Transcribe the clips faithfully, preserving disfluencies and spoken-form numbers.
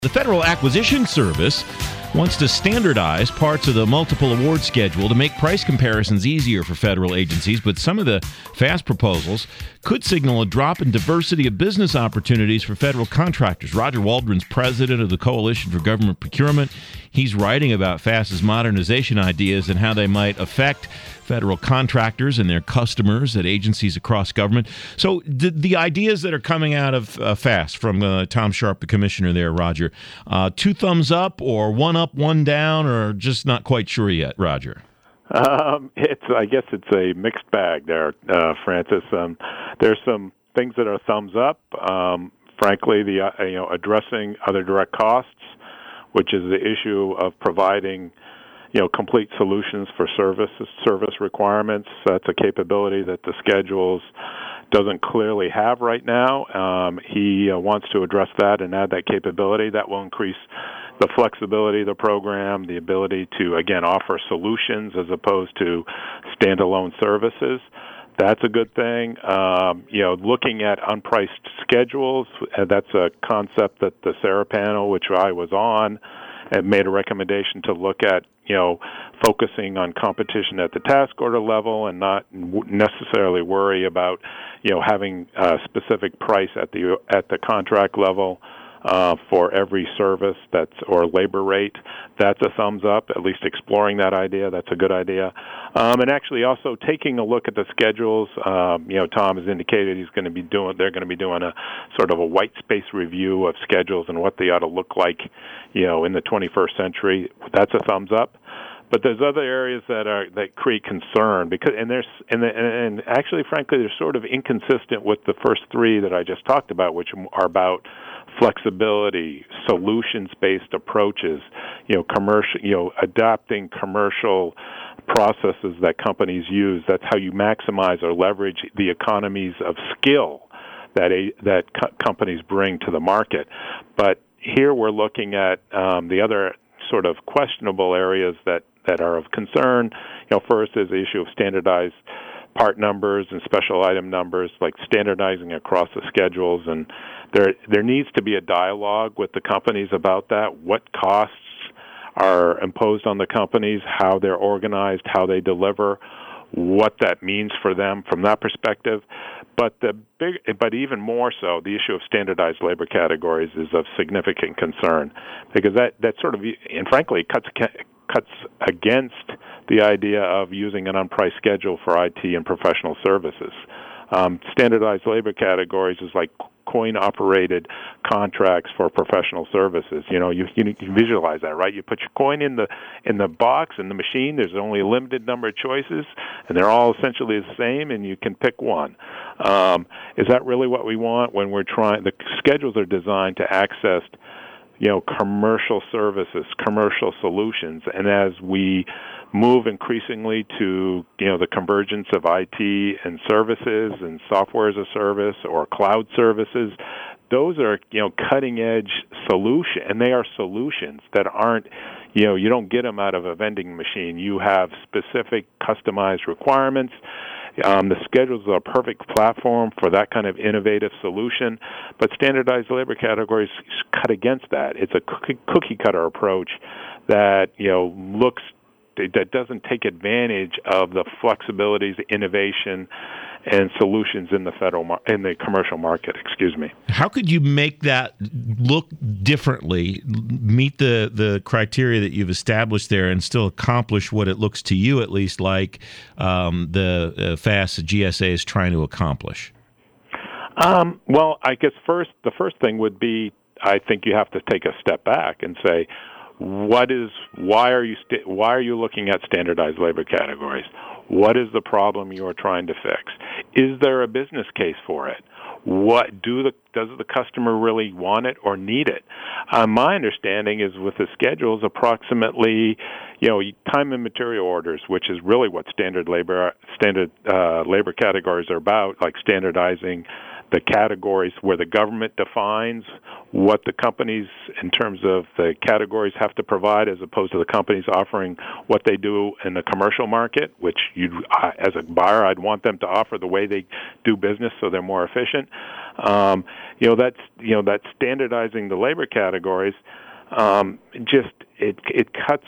The Federal Acquisition Service wants to standardize parts of the multiple award schedule to make price comparisons easier for federal agencies, but some of the FAST proposals could signal a drop in diversity of business opportunities for federal contractors. Roger Waldron's president of the Coalition for Government Procurement. He's writing about FAST's modernization ideas and how they might affect federal contractors and their customers at agencies across government. So the, the ideas that are coming out of uh, FAST from uh, Tom Sharp, the commissioner there, Roger, uh, two thumbs up or one up, one down, or just not quite sure yet, Roger? Um, it's, I guess it's a mixed bag there, uh, Francis. Um, there's some things that are thumbs up. Um, frankly, the uh, you know addressing other direct costs, which is the issue of providing you know, complete solutions for service service requirements. That's a capability that the schedules doesn't clearly have right now. Um, he uh, wants to address that and add that capability. That will increase the flexibility of the program, the ability to, again, offer solutions as opposed to standalone services. That's a good thing. Um, you know, looking at unpriced schedules, uh, that's a concept that the SARA panel, which I was on, and made a recommendation to look at, you know, focusing on competition at the task order level and not necessarily worry about, you know, having a specific price at the at the contract level uh, for every service that's or labor rate. That's a thumbs up. At least exploring that idea. That's a good idea. Um, and actually, also taking a look at the schedules. Um, you know, Tom has indicated he's going to be doing. They're going to be doing a sort of a white space review of schedules and what they ought to look like, you know, in the twenty-first century. That's a thumbs up. But there's other areas that are that create concern because and there's and the, and actually, frankly, they're sort of inconsistent with the first three that I just talked about, which are about flexibility, solutions-based approaches, you know, commercial, you know, adopting commercial processes that companies use. That's how you maximize or leverage the economies of skill that a, that co- companies bring to the market. But here we're looking at um, the other sort of questionable areas that, that are of concern. You know, first is the issue of standardized part numbers and special item numbers, like standardizing across the schedules. And there there needs to be a dialogue with the companies about that. What costs are imposed on the companies, how they're organized, how they deliver, what that means for them from that perspective. But the big, but even more so, the issue of standardized labor categories is of significant concern because that, that sort of, and frankly, cuts cuts against the idea of using an unpriced schedule for I T and professional services. Um, standardized labor categories is like coin-operated contracts for professional services. You know, you, you you visualize that, right? You put your coin in the in the box in the machine. There's only a limited number of choices, and they're all essentially the same, and you can pick one. Um, is that really what we want when we're trying? The schedules are designed to access, you know, commercial services, commercial solutions, and as we move increasingly to, you know, the convergence of I T and services and software as a service or cloud services, those are, you know, cutting-edge solution, and they are solutions that aren't, you know, you don't get them out of a vending machine. You have specific customized requirements. Um, the schedules are a perfect platform for that kind of innovative solution, but standardized labor categories cut against that. It's a cookie, cookie cutter approach that, you know, looks that doesn't take advantage of the flexibilities, innovation, and solutions in the federal mar- in the commercial market. Excuse me. How could you make that look differently, meet the the criteria that you've established there, and still accomplish what it looks to you, at least, like um, the uh, FAST the G S A is trying to accomplish? Um, well, I guess first the first thing would be, I think you have to take a step back and say, what is why are you st- why are you looking at standardized labor categories? What is the problem you are trying to fix? Is there a business case for it? What do the does the customer really want it or need it? Uh, my understanding is with the schedules, approximately, you know, time and material orders, which is really what standard labor standard uh, labor categories are about, like standardizing the categories where the government defines what the companies, in terms of the categories, have to provide, as opposed to the companies offering what they do in the commercial market, which you, as a buyer, I'd want them to offer the way they do business so they're more efficient. Um, you know, that's you know that standardizing the labor categories um, just it it cuts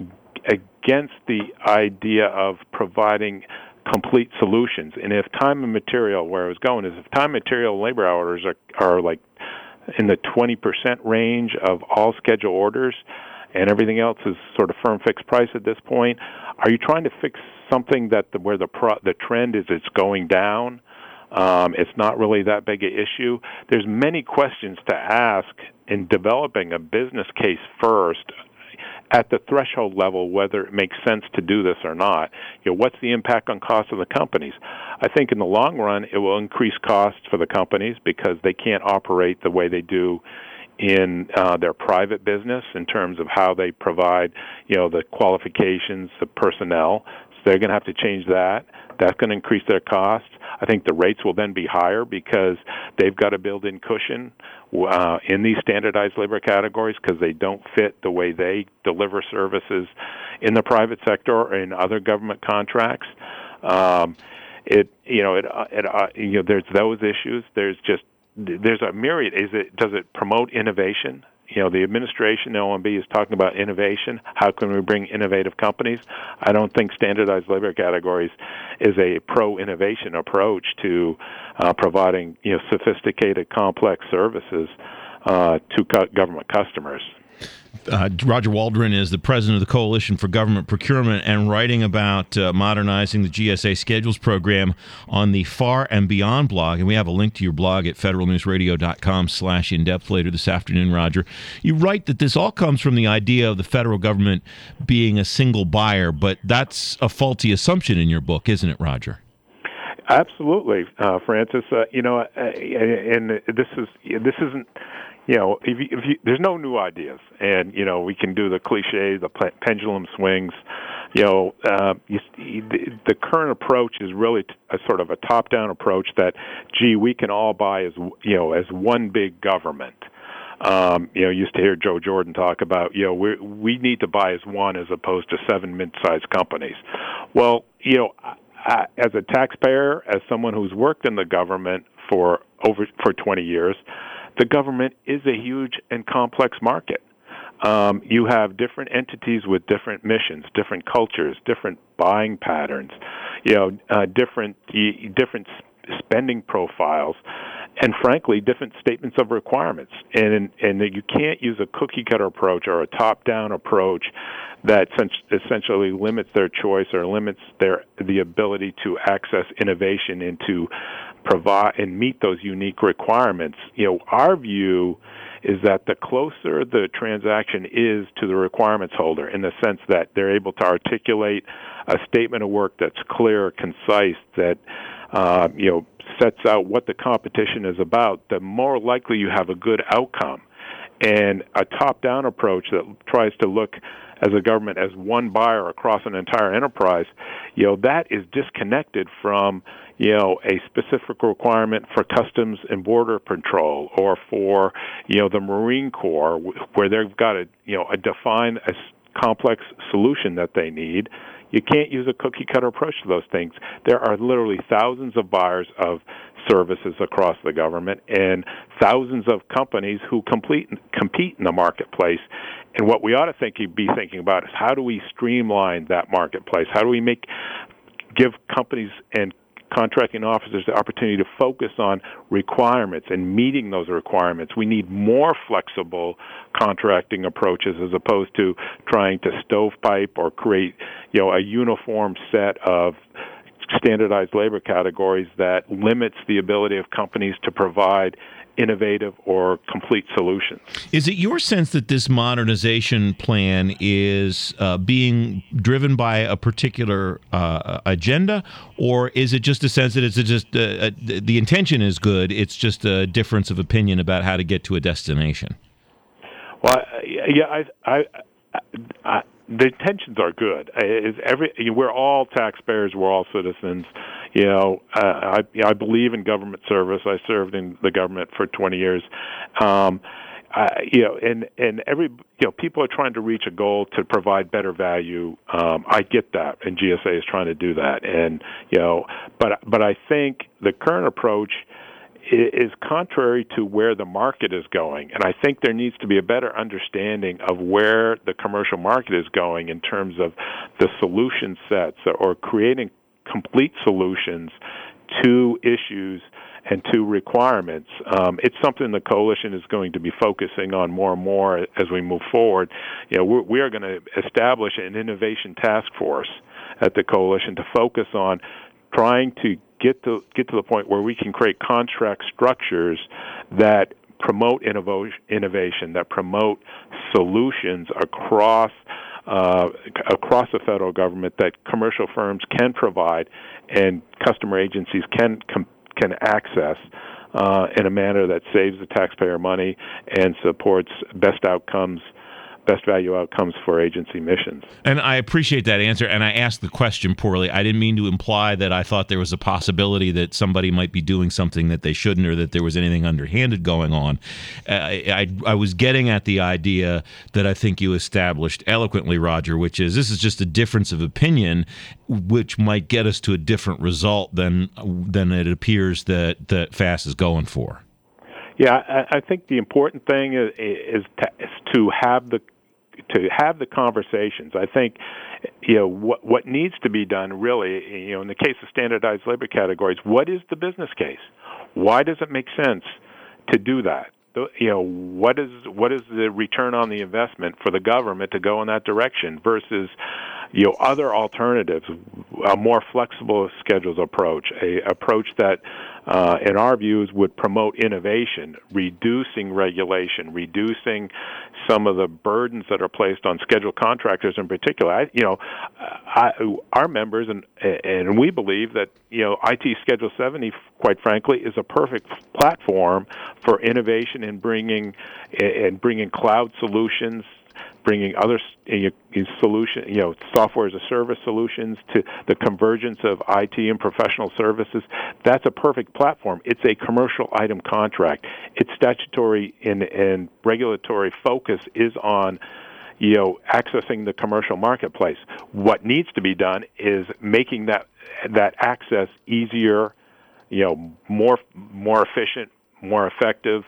against the idea of providing complete solutions. And if time and material, where I was going is if time, material, and labor hours are are like in the twenty percent range of all schedule orders, and everything else is sort of firm fixed price at this point, are you trying to fix something that the, where the pro, the trend is it's going down? Um, it's not really that big an issue. There's many questions to ask in developing a business case first at the threshold level, whether it makes sense to do this or not. You know, what's the impact on cost of the companies? I think in the long run, it will increase costs for the companies because they can't operate the way they do in uh, their private business in terms of how they provide, you know, the qualifications, the personnel. So they're going to have to change that. That's going to increase their costs. I think the rates will then be higher because they've got to build in cushion uh, in these standardized labor categories because they don't fit the way they deliver services in the private sector or in other government contracts. Um, it, you know, it, it uh, you know, there's those issues. There's just there's a myriad. Is it does it promote innovation? You know, the administration, the O M B, is talking about innovation. How can we bring innovative companies? I don't think standardized labor categories is a pro-innovation approach to uh, providing, you know, sophisticated, complex services uh, to co- government customers. Uh, Roger Waldron is the president of the Coalition for Government Procurement and writing about uh, modernizing the G S A schedules program on the Far and Beyond blog. And we have a link to your blog at federalnewsradio.com slash in-depth later this afternoon, Roger. You write that this all comes from the idea of the federal government being a single buyer, but that's a faulty assumption in your book, isn't it, Roger? Absolutely, uh, Francis. Uh, you know, uh, and this is this isn't. You know, if you, if you, there's no new ideas, and you know we can do the cliche, the pendulum swings. You know, uh, you, the, the current approach is really a sort of a top-down approach that, gee, we can all buy as you know as one big government. Um, you know, used to hear Joe Jordan talk about, you know, we we need to buy as one as opposed to seven mid-sized companies. Well, you know, I, as a taxpayer, as someone who's worked in the government for over for twenty years. The government is a huge and complex market. Um, you have different entities with different missions, different cultures, different buying patterns, you know, uh, different different spending profiles, and frankly, different statements of requirements. And and you can't use a cookie cutter approach or a top down approach that essentially limits their choice or limits their the ability to access innovation and to provide and meet those unique requirements. You know, our view is that the closer the transaction is to the requirements holder, in the sense that they're able to articulate a statement of work that's clear, concise, that uh, you know sets out what the competition is about, the more likely you have a good outcome. And a top-down approach that tries to look as a government as one buyer across an entire enterprise, you know, that is disconnected from, you know, a specific requirement for Customs and Border Patrol or for, you know, the Marine Corps, where they've got to, you know, a define a complex solution that they need. You can't use a cookie-cutter approach to those things. There are literally thousands of buyers of services across the government and thousands of companies who complete, compete in the marketplace. And what we ought to think, be thinking about is how do we streamline that marketplace? How do we make give companies and contracting officers the opportunity to focus on requirements and meeting those requirements? We need more flexible contracting approaches as opposed to trying to stovepipe or create, you know, a uniform set of standardized labor categories that limits the ability of companies to provide innovative or complete solutions. Is it your sense that this modernization plan is uh, being driven by a particular uh, agenda, or is it just a sense that it's just uh, uh, the intention is good, it's just a difference of opinion about how to get to a destination? Well, yeah, I, I, I, the intentions are good. Is every we're all taxpayers, we're all citizens. You know, uh, I, I believe in government service. I served in the government for twenty years. Um, I, you know, and and every you know, people are trying to reach a goal to provide better value. Um, I get that, and G S A is trying to do that. And you know, but but I think the current approach is contrary to where the market is going. And I think there needs to be a better understanding of where the commercial market is going in terms of the solution sets or creating complete solutions to issues and to requirements. Um, it's something the coalition is going to be focusing on more and more as we move forward. You know, we're, we are going to establish an innovation task force at the coalition to focus on trying to get to get to the point where we can create contract structures that promote innovo- innovation, that promote solutions across uh, across the federal government that commercial firms can provide and customer agencies can com- can access uh, in a manner that saves the taxpayer money and supports best outcomes, best value outcomes for agency missions. And I appreciate that answer, and I asked the question poorly. I didn't mean to imply that I thought there was a possibility that somebody might be doing something that they shouldn't or that there was anything underhanded going on. Uh, I, I was getting at the idea that I think you established eloquently, Roger, which is this is just a difference of opinion which might get us to a different result than than it appears that, that F A S is going for. Yeah, I, I think the important thing is, is, to, is to have the to have the conversations. I think, you know, what what needs to be done really, you know, in the case of standardized labor categories, what is the business case? Why does it make sense to do that? You know, what is what is the return on the investment for the government to go in that direction versus, you know, other alternatives, a more flexible schedules approach, a approach that, uh, in our views, would promote innovation, reducing regulation, reducing some of the burdens that are placed on scheduled contractors in particular. I, you know, I, our members and and we believe that, you know, I T Schedule seventy, quite frankly, is a perfect platform for innovation and bringing and bringing cloud solutions, bringing other uh, solution, you know, software as a service solutions to the convergence of I T and professional services. That's a perfect platform. It's a commercial item contract. Its statutory and, and regulatory focus is on, you know, accessing the commercial marketplace. What needs to be done is making that that access easier, you know, more more efficient, more effective,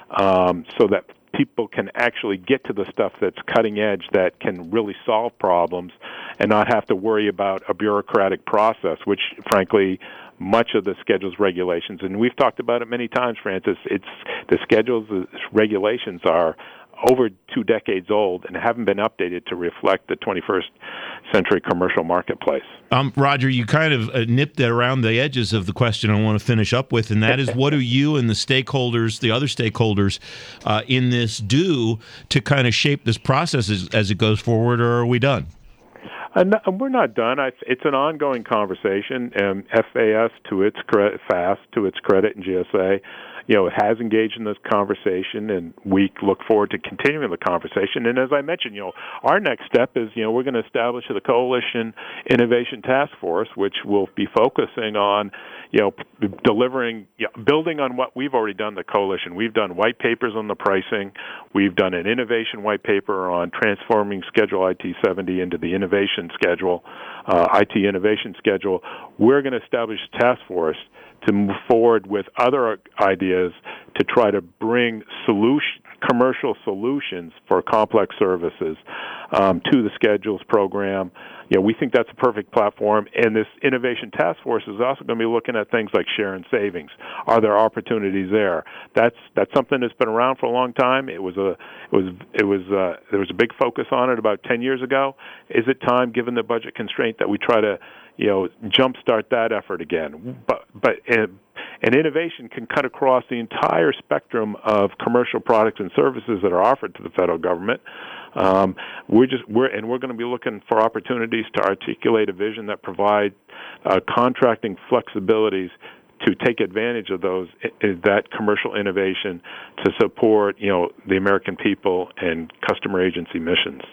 um, so that people can actually get to the stuff that's cutting edge, that can really solve problems and not have to worry about a bureaucratic process, which, frankly, much of the schedules regulations, and we've talked about it many times, Francis, it's the schedules, the regulations are over two decades old and haven't been updated to reflect the twenty-first century commercial marketplace. Um, Roger, you kind of uh, nipped around the edges of the question I want to finish up with, and that is what do you and the stakeholders, the other stakeholders uh, in this do to kind of shape this process as, as it goes forward, or are we done? Uh, no, we're not done. I, it's an ongoing conversation. Um, F A S, to its credit, F A S, to its credit, and G S A, you know, has engaged in this conversation, and we look forward to continuing the conversation. And as I mentioned, you know, our next step is, you know, we're going to establish the Coalition Innovation Task Force, which will be focusing on, you know, delivering, you know, building on what we've already done. The coalition, we've done white papers on the pricing, we've done an innovation white paper on transforming Schedule I T seventy into the innovation schedule, uh, I T innovation schedule. We're going to establish a task force to move forward with other ideas to try to bring solution, commercial solutions for complex services um, to the schedules program. You know, we think that's a perfect platform, and this innovation task force is also going to be looking at things like share and savings. Are there opportunities there? That's that's something that's been around for a long time. It was a it was it was uh, there was a big focus on it about ten years ago. Is it time, given the budget constraint, that we try to, you know, jumpstart that effort again? But but and, and innovation can cut across the entire spectrum of commercial products and services that are offered to the federal government. Um, we're just we're and we're going to be looking for opportunities to articulate a vision that provide uh, contracting flexibilities to take advantage of those that commercial innovation to support, you know, the American people and customer agency missions.